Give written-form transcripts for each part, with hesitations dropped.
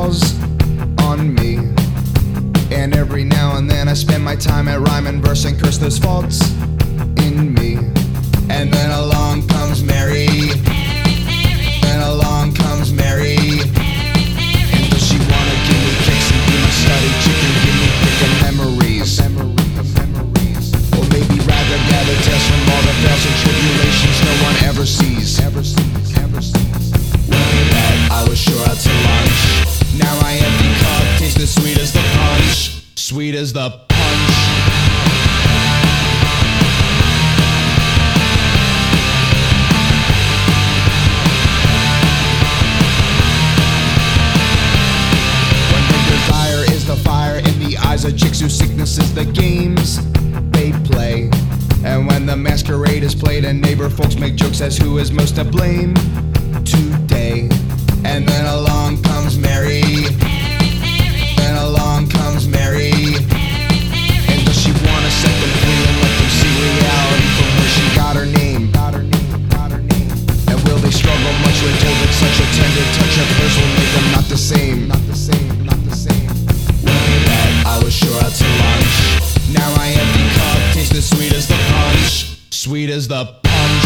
falls on me. And every now and then I spend my time at rhyme and verse and curse those faults in me. And then along comes Mary. Then along comes Mary. And does she wanna give me kicks and be my study chicken? Give me pickin' memories. Or maybe rather gather tales from all the fails and tribulations no one ever sees. When we met, I was sure out to lunch. Now my empty cup tastes as sweet as the punch. Sweet as the punch. When the desire is the fire in the eyes of chicks whose sickness is the games they play. And when the masquerade is played and neighbor folks make jokes as who is most to blame today. And then along comes Mary. Then along comes Mary. And does she wanna set them free and let them see reality from where she got her name? And will they struggle much when told that such a tender touch of hers will make them not the same? When we met, I was sure out to lunch. Now my empty cup tastes as sweet as the punch. Sweet as the punch.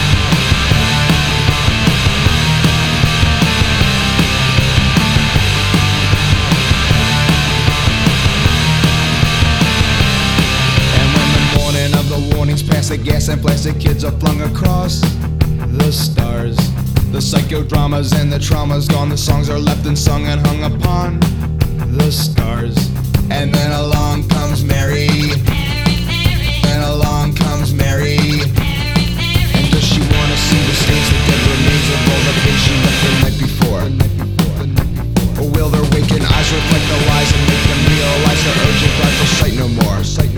Past the gas and plastic kids are flung across the stars. The psychodramas and the traumas gone. The songs are left unsung and hung upon the stars. And then along comes Mary. Then along comes Mary. And does she wanna see the stains, the dead remains of all the pain she left the night before? Or will their waking eyes reflect the lies and make them realize their urgent cry for sight no more?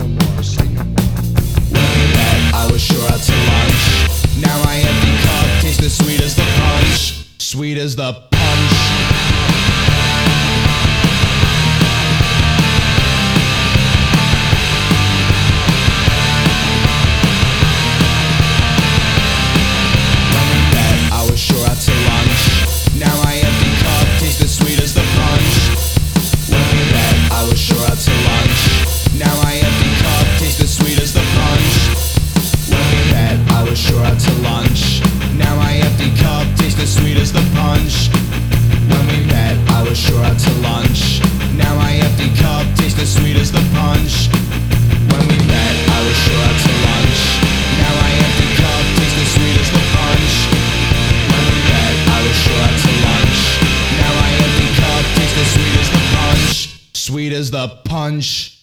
I was sure out to lunch. Now my empty cup tastes as sweet as the punch. Sweet as the punch. When we met, I was sure out to lunch. Now my empty cup tastes as sweet as the punch. When we met, I was sure out to lunch. Now my empty cup tastes as sweet as the punch. I was sure out to lunch. Now my empty cup tastes as sweet as the punch. When we met, I was sure out to lunch. Now my empty cup tastes as sweet as the punch. When we met, I was sure out to lunch. Now my empty cup tastes as sweet as the punch. When we met, I was sure out to lunch. Now my empty cup tastes as sweet as the punch. Sweet as the punch.